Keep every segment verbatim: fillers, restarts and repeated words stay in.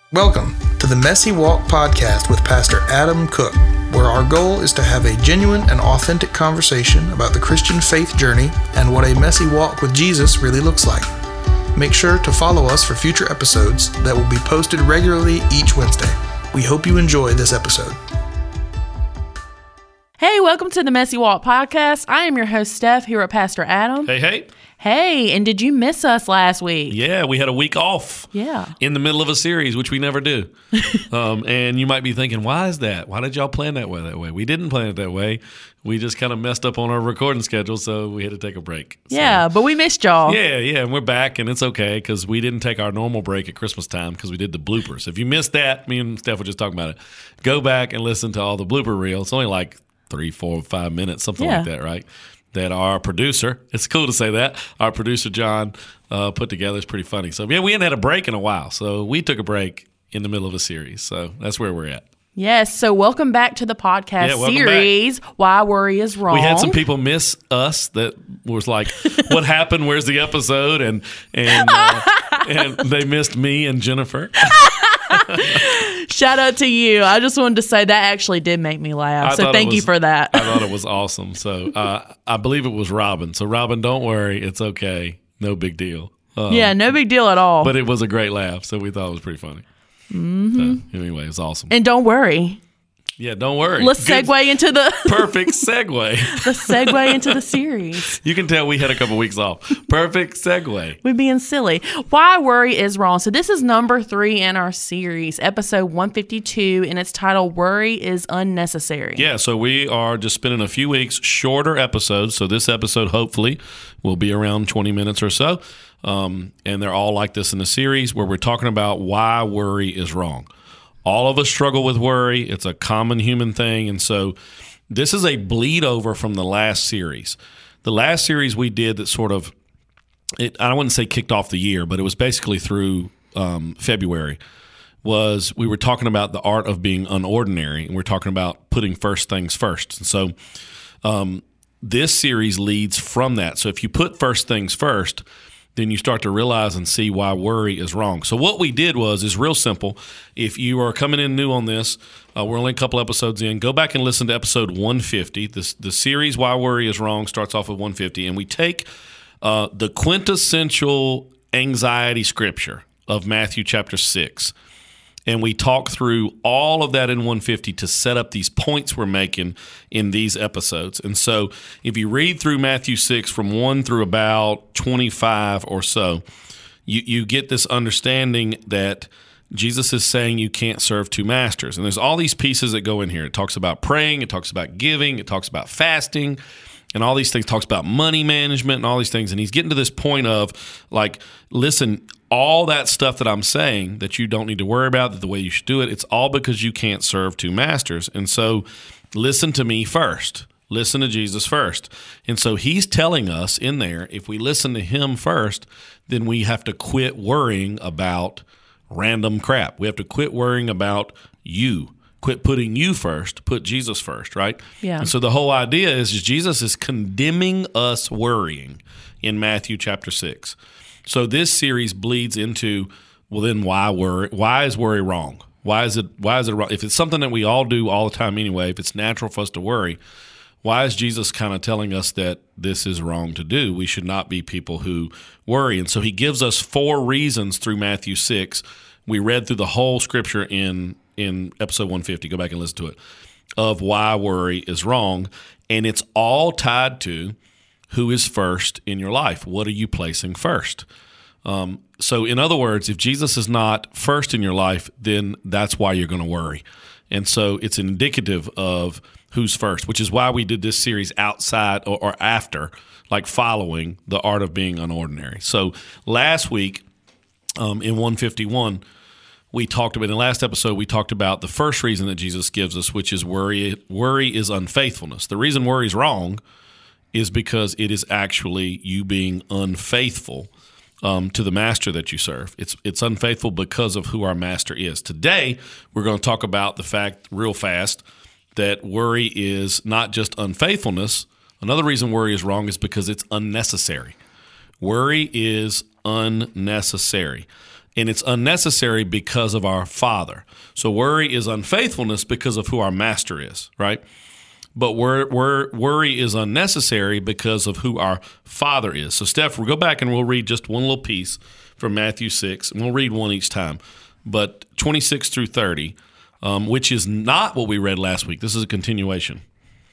Welcome to the Messy Walk podcast with Pastor Adam Cook, where our goal is to have a genuine and authentic conversation about the Christian faith journey and what a messy walk with Jesus really looks like. Make sure to follow us for future episodes that will be posted regularly each Wednesday. We hope you enjoy this episode. Hey, welcome to the Messy Walk podcast. I am your host, Steph, here with Pastor Adam. Hey, hey. Hey, and did you miss us last week? Yeah, we had a week off. Yeah. In the middle of a series, which we never do. um, and you might be thinking, why is that? Why did y'all plan that way that way? We didn't plan it that way. We just kind of messed up on our recording schedule, so we had to take a break. So, yeah, but we missed y'all. Yeah, yeah, and we're back, and it's okay because we didn't take our normal break at Christmas time because we did the bloopers. If you missed that, me and Steph were just talking about it. Go back and listen to all the blooper reels. It's only like three, four, five minutes, something yeah. like that, right? That our producer, it's cool to say that, our producer, John, uh, put together. It's pretty funny. So, yeah, we hadn't had a break in a while. So, we took a break in the middle of a series. So, that's where we're at. Yes. So, welcome back to the podcast yeah, series, back. Why Worry is Wrong. We had some people miss us that was like, what happened? Where's the episode? And, and, uh, and they missed me and Jennifer. Shout out to you. I just wanted to say that actually did make me laugh. I so thank was, you for that. I thought it was awesome. So uh, I believe it was Robin. So Robin, don't worry. It's okay. No big deal. Um, yeah, no big deal at all. But it was a great laugh. So we thought it was pretty funny. Mm-hmm. So anyway, it was awesome. And don't worry. Yeah, don't worry. Let's Good, segue into the perfect segue. the segue into the series. You can tell we had a couple weeks off. Perfect segue. We're being silly. Why Worry is Wrong. So this is number three in our series, episode one fifty-two, and it's titled Worry is Unnecessary. Yeah, so we are just spending a few weeks, shorter episodes. So this episode hopefully will be around twenty minutes or so. Um, and they're all like this in the series where we're talking about why worry is wrong. All of us struggle with worry. It's a common human thing. And so this is a bleed over from the last series. The last series we did that sort of, it, I wouldn't say kicked off the year, but it was basically through um, February, was we were talking about the art of being unordinary. And we're talking about putting first things first. And so um, this series leads from that. So if you put first things first, then you start to realize and see why worry is wrong. So what we did was, is real simple. If you are coming in new on this, uh, we're only a couple episodes in, go back and listen to episode one fifty. This, the series Why Worry is Wrong starts off with one fifty, and we take uh, the quintessential anxiety scripture of Matthew chapter six, and we talk through all of that in one fifty to set up these points we're making in these episodes. And so if you read through Matthew six from one through about twenty-five or so, you, you get this understanding that Jesus is saying you can't serve two masters. And there's all these pieces that go in here. It talks about praying. It talks about giving. It talks about fasting. And all these things, talks about money management and all these things. And he's getting to this point of like, listen, all that stuff that I'm saying that you don't need to worry about, that the way you should do it, it's all because you can't serve two masters. And so listen to me first. Listen to Jesus first. And so he's telling us in there, if we listen to him first, then we have to quit worrying about random crap. We have to quit worrying about you. Quit putting you first, put Jesus first, right? Yeah. And so the whole idea is, is Jesus is condemning us worrying in Matthew chapter six. So this series bleeds into, well, then why worry? Why is worry wrong? Why is it why is it wrong? If it's something that we all do all the time anyway, if it's natural for us to worry, why is Jesus kind of telling us that this is wrong to do? We should not be people who worry. And so he gives us four reasons through Matthew six. We read through the whole scripture in in episode one fifty, go back and listen to it, of why worry is wrong. And it's all tied to who is first in your life. What are you placing first? Um, so in other words, if Jesus is not first in your life, then that's why you're going to worry. And so it's indicative of who's first, which is why we did this series outside or, or after, like following the art of being unordinary. So last week um, in one fifty-one, we talked about, in the last episode, we talked about the first reason that Jesus gives us, which is worry. Worry is unfaithfulness. The reason worry is wrong is because it is actually you being unfaithful um, to the master that you serve. It's it's unfaithful because of who our master is. Today, we're going to talk about the fact real fast that worry is not just unfaithfulness. Another reason worry is wrong is because it's unnecessary. Worry is unnecessary. and it's unnecessary because of our Father. So worry is unfaithfulness because of who our master is, right? But wor- wor- worry is unnecessary because of who our Father is. So, Steph, we'll go back and we'll read just one little piece from Matthew six, and we'll read one each time. But twenty-six through thirty, um, which is not what we read last week. This is a continuation.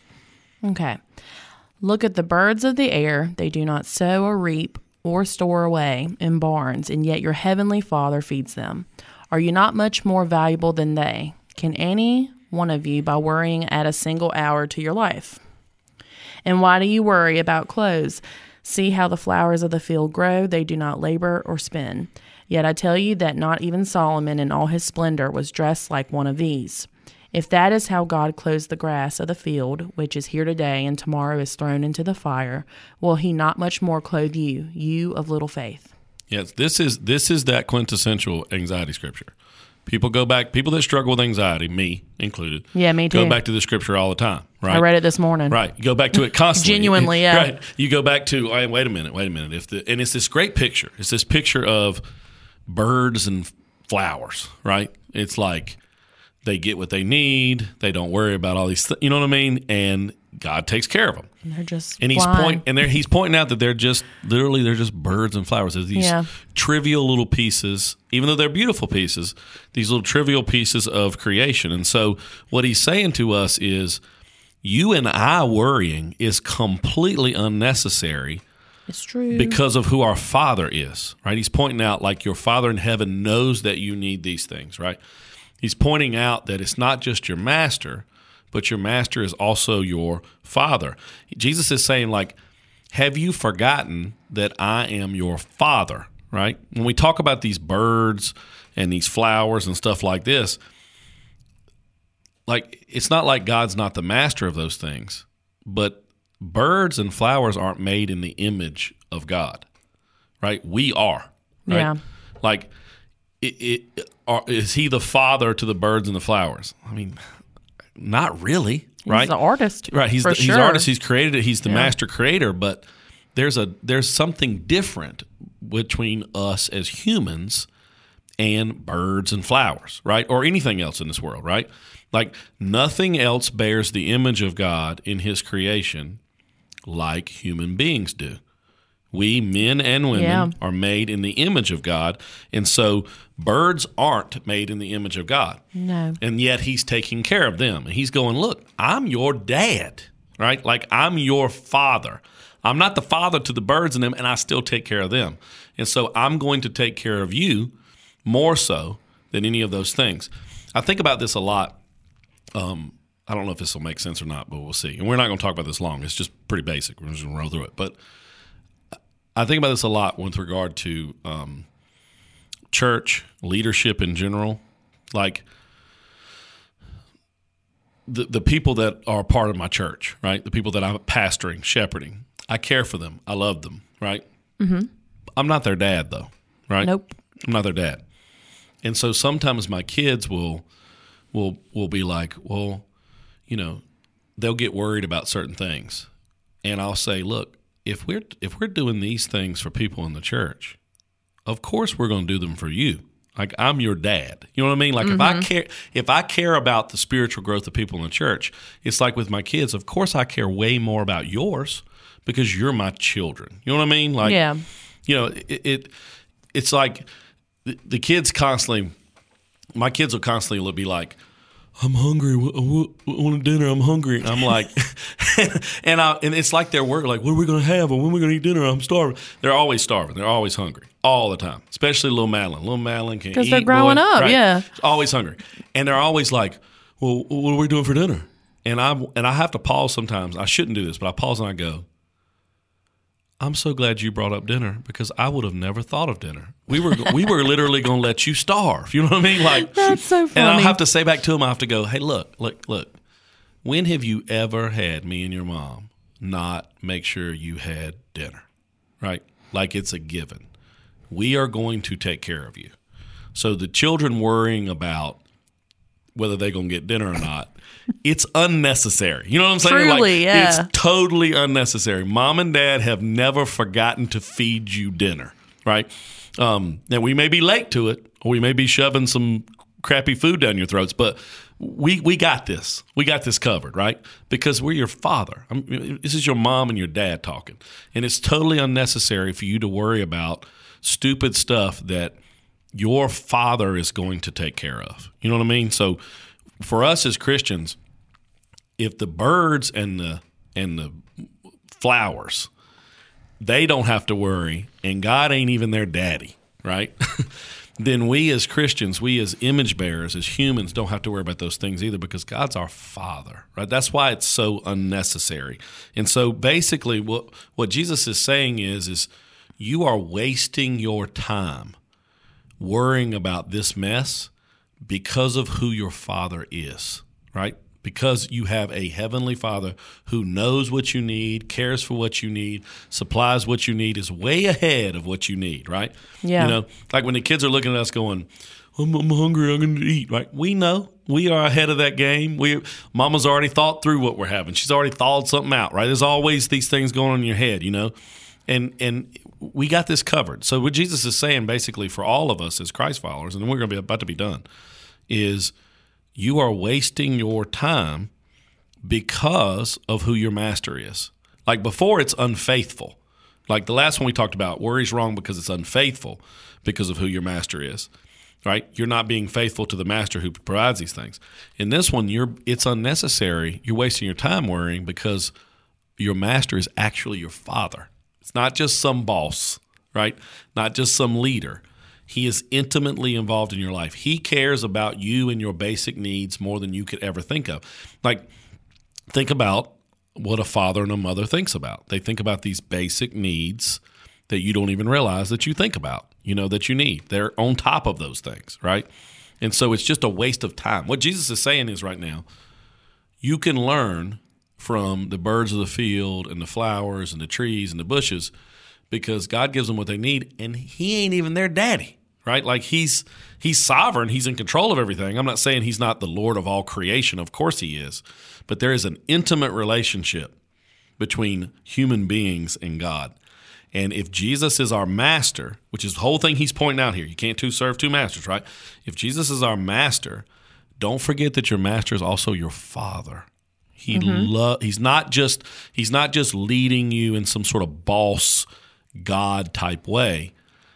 Okay. Look at the birds of the air. They do not sow or reap or store away in barns, and yet your heavenly Father feeds them. Are you not much more valuable than they? Can any one of you, by worrying, add a single hour to your life? And why do you worry about clothes? See how the flowers of the field grow. They do not labor or spin. Yet I tell you that not even Solomon in all his splendor was dressed like one of these. If that is how God clothes the grass of the field, which is here today and tomorrow is thrown into the fire, will he not much more clothe you, you of little faith? Yes, this is this is that quintessential anxiety scripture. People go back, people that struggle with anxiety, me included, Yeah, me too. go back to the scripture all the time, right? I read it this morning. Right. You go back to it constantly. Genuinely, yeah. Right. You go back to, oh, wait a minute, wait a minute. If the and it's this great picture. It's this picture of birds and flowers, right? It's like they get what they need. They don't worry about all these things, you know what I mean? And God takes care of them. And they're just And he's flying. point and there he's pointing out that they're just literally they're just birds and flowers. They're these Yeah. trivial little pieces, even though they're beautiful pieces, these little trivial pieces of creation. And so what he's saying to us is you and I worrying is completely unnecessary It's true. because of who our Father is, right? He's pointing out like your Father in heaven knows that you need these things, right? He's pointing out that it's not just your master, but your master is also your Father. Jesus is saying, like, have you forgotten that I am your Father, right? When we talk about these birds and these flowers and stuff like this, like, it's not like God's not the master of those things, but birds and flowers aren't made in the image of God, right? We are, right? Yeah. Like, it, it, are, is he the father to the birds and the flowers? I mean, not really, right? He's the artist. Right, he's for the, he's sure. the artist. He's created it. He's the Yeah. master creator. But there's a there's something different between us as humans and birds and flowers, right? Or anything else in this world, right? Like nothing else bears the image of God in His creation like human beings do. We, men and women, Yeah. are made in the image of God. And so birds aren't made in the image of God. No. And yet He's taking care of them. And He's going, look, I'm your dad, right? Like I'm your father. I'm not the father to the birds and them, and I still take care of them. And so I'm going to take care of you more so than any of those things. I think about this a lot. Um, I don't know if this will make sense or not, but we'll see. And we're not going to talk about this long. It's just pretty basic. We're just going to roll through it. But I think about this a lot with regard to um, church leadership in general. Like the the people that are part of my church, right? The people that I'm pastoring, shepherding. I care for them. I love them, right? Mm-hmm. I'm not their dad, though, right? Nope. I'm not their dad. And so sometimes my kids will will will be like, well, you know, they'll get worried about certain things. And I'll say, look, if we're if we're doing these things for people in the church, of course we're going to do them for you. Like I'm your dad. You know what I mean? Like mm-hmm. if I care if I care about the spiritual growth of people in the church, it's like with my kids, of course I care way more about yours because you're my children. You know what I mean? Like Yeah. you know, it, it it's like the, the kids constantly my kids will constantly be like, I'm hungry. I want dinner. I'm hungry. I'm like, and I, and it's like they're worried, like, what are we going to have? Or when are we going to eat dinner? I'm starving. They're always starving. They're always hungry all the time, especially little Madeline. Little Madeline can eat. Because they're growing boy. up, Right. yeah. Always hungry. And they're always like, well, what are we doing for dinner? And I and I have to pause sometimes. I shouldn't do this, but I pause and I go, I'm so glad you brought up dinner because I would have never thought of dinner. We were we were literally going to let you starve. You know what I mean? Like That's so funny. And I'll have to say back to him, I have to go, hey, look, look, look. When have you ever had me and your mom not make sure you had dinner? Right? Like it's a given. We are going to take care of you. So the children worrying about whether they're going to get dinner or not, it's unnecessary. You know what I'm saying? Truly, like, yeah. It's totally unnecessary. Mom and dad have never forgotten to feed you dinner, right? Um, now, we may be late to it, or we may be shoving some crappy food down your throats, but we we got this. We got this covered, right? Because we're your father. I mean, this is your mom and your dad talking. And it's totally unnecessary for you to worry about stupid stuff that your father is going to take care of. You know what I mean? So for us as Christians, if the birds and the and the flowers, they don't have to worry, and God ain't even their daddy, right? Then we as Christians, we as image bearers, as humans, don't have to worry about those things either, because God's our Father, right? That's why it's so unnecessary. And so basically what what Jesus is saying is, is you are wasting your time worrying about this mess because of who your Father is, right? Because you have a heavenly Father who knows what you need, cares for what you need, supplies what you need, is way ahead of what you need, right? Yeah. You know, like when the kids are looking at us going, I'm, I'm hungry, I'm going to eat, right? We know. We are ahead of that game. We, Mama's already thought through what we're having. She's already thawed something out, right? There's always these things going on in your head, you know? And and we got this covered. So what Jesus is saying basically for all of us as Christ followers, and we're going to be about to be done, is you are wasting your time because of who your master is. Like before, it's unfaithful. Like the last one we talked about, worry's wrong because it's unfaithful because of who your master is, right? You're not being faithful to the master who provides these things. In this one, you're it's unnecessary. You're wasting your time worrying because your master is actually your Father. It's not just some boss, right? Not just some leader. He is intimately involved in your life. He cares about you and your basic needs more than you could ever think of. Like, think about what a father and a mother thinks about. They think about these basic needs that you don't even realize that you think about, you know, that you need. They're on top of those things, right? And so it's just a waste of time. What Jesus is saying is right now, you can learn from the birds of the field and the flowers and the trees and the bushes because God gives them what they need, and he ain't even their daddy, right? Like he's he's sovereign. He's in control of everything. I'm not saying he's not the Lord of all creation. Of course he is. But there is an intimate relationship between human beings and God. And if Jesus is our master, which is the whole thing he's pointing out here, you can't two serve two masters, right? If Jesus is our master, don't forget that your master is also your Father. He mm-hmm. lo- he's not just he's not just leading you in some sort of boss God type way.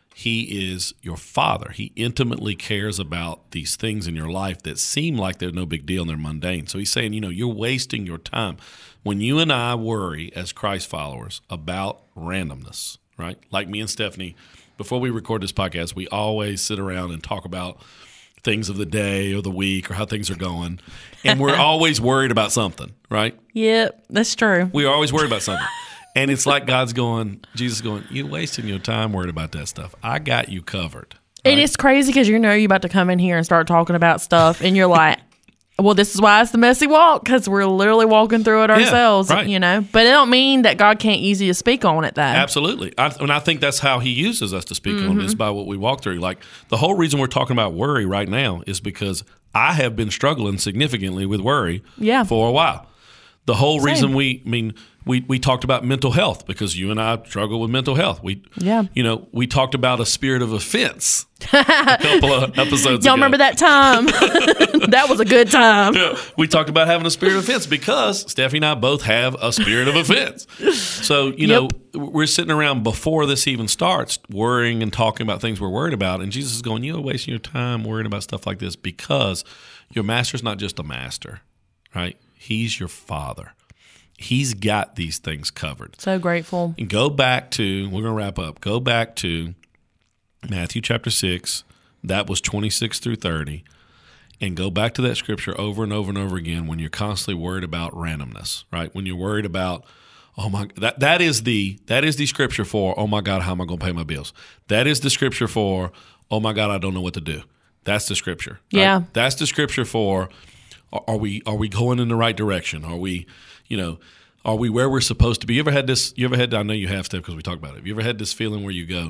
He is your Father. He intimately cares about these things in your life that seem like they're no big deal and they're mundane. So he's saying, you know, you're wasting your time. When you and I worry as Christ followers about randomness, right? Like me and Stephanie, before we record this podcast, we always sit around and talk about things of the day or the week or how things are going. And we're always worried about something, right? Yep, that's true. We're always worried about something. And it's like God's going, Jesus going, you're wasting your time worried about that stuff. I got you covered. Right? And it's crazy because you know you're about to come in here and start talking about stuff and you're like, well, this is why it's the messy walk, because we're literally walking through it ourselves, yeah, right. you know. But it don't mean that God can't use you to speak on it, though. Absolutely. I, and I think that's how he uses us to speak mm-hmm. on it, is by what we walk through. Like, the whole reason we're talking about worry right now is because I have been struggling significantly with worry yeah. for a while. The whole Same. reason we, I mean, we, we talked about mental health because you and I struggle with mental health. We, yeah. you know, we talked about a spirit of offense a couple of episodes Y'all ago. remember that time? That was a good time. Yeah, we talked about having a spirit of offense because Stephanie and I both have a spirit of offense. So, you Yep. know, we're sitting around before this even starts worrying and talking about things we're worried about. And Jesus is going, you're wasting your time worrying about stuff like this because your master's not just a master, right? He's your Father. He's got these things covered. So grateful. And go back to, we're going to wrap up, go back to Matthew chapter six, that was twenty-six through thirty, and go back to that scripture over and over and over again when you're constantly worried about randomness, right? When you're worried about, oh my, that that is the that is the scripture for, oh my God, how am I going to pay my bills? That is the scripture for, oh my God, I don't know what to do. That's the scripture. Right? Yeah. That's the scripture for, are we are we going in the right direction? Are we, you know, are we where we're supposed to be? You ever had this, you ever had, I know you have, Steph, because we talked about it. Have you ever had this feeling where you go,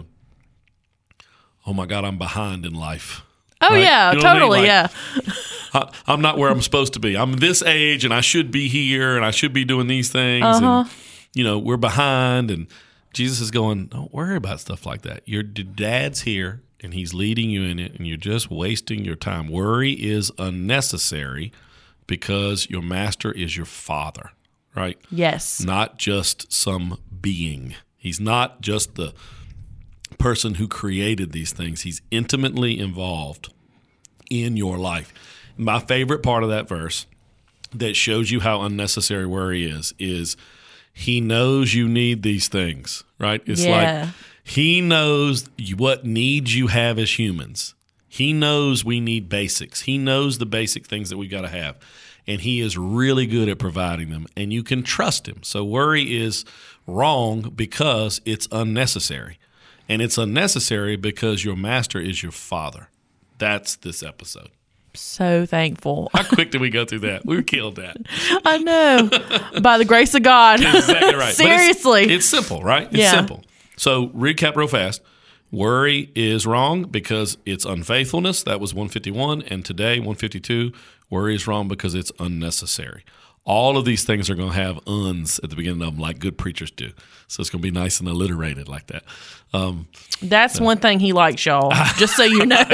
oh my God, I'm behind in life? Oh, right? yeah, you know totally, I mean? like, yeah. I, I'm not where I'm supposed to be. I'm this age and I should be here and I should be doing these things. Uh-huh. And, you know, we're behind and Jesus is going, don't worry about stuff like that. Your dad's here, and he's leading you in it, and you're just wasting your time. Worry is unnecessary because your master is your father, right? Yes. Not just some being. He's not just the person who created these things. He's intimately involved in your life. My favorite part of that verse that shows you how unnecessary worry is, is he knows you need these things, right? It's Yeah. like he knows what needs you have as humans. He knows we need basics. He knows the basic things that we got to have. And he is really good at providing them. And you can trust him. So worry is wrong because it's unnecessary. And it's unnecessary because your master is your father. That's this episode. So thankful. How quick did we go through that? We killed that. I know. By the grace of God. Exactly right. Seriously. It's, it's simple, right? It's Yeah. simple. So recap real fast. Worry is wrong because it's unfaithfulness. That was one fifty-one. And today, one fifty-two, worry is wrong because it's unnecessary. All of these things are going to have uns at the beginning of them like good preachers do. So it's going to be nice and alliterated like that. Um, That's one thing he likes, y'all. Just so you know.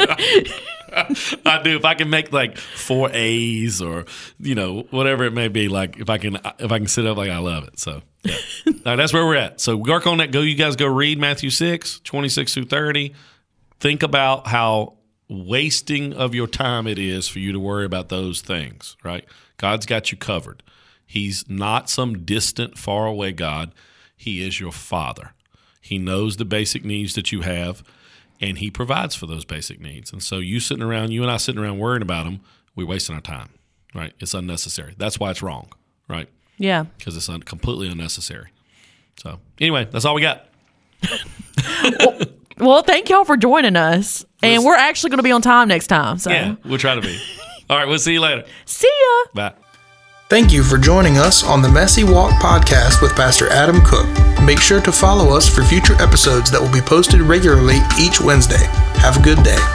I do. If I can make like four A's or, you know, whatever it may be, like if I can if I can sit up, like I love it. So yeah. All right, that's where we're at. So work on that. Go, you guys go read Matthew six, twenty-six through thirty. Think about how wasting of your time it is for you to worry about those things, right? God's got you covered. He's not some distant, far away God. He is your Father. He knows the basic needs that you have, and he provides for those basic needs. And so you sitting around, you and I sitting around worrying about them, we're wasting our time, right? It's unnecessary. That's why it's wrong, right? Yeah. Because it's un- completely unnecessary. So anyway, that's all we got. well, well, thank y'all for joining us. And we're actually going to be on time next time. So Yeah, we'll try to be. All right, we'll see you later. See ya. Bye. Thank you for joining us on the Messy Walk podcast with Pastor Adam Cook. Make sure to follow us for future episodes that will be posted regularly each Wednesday. Have a good day.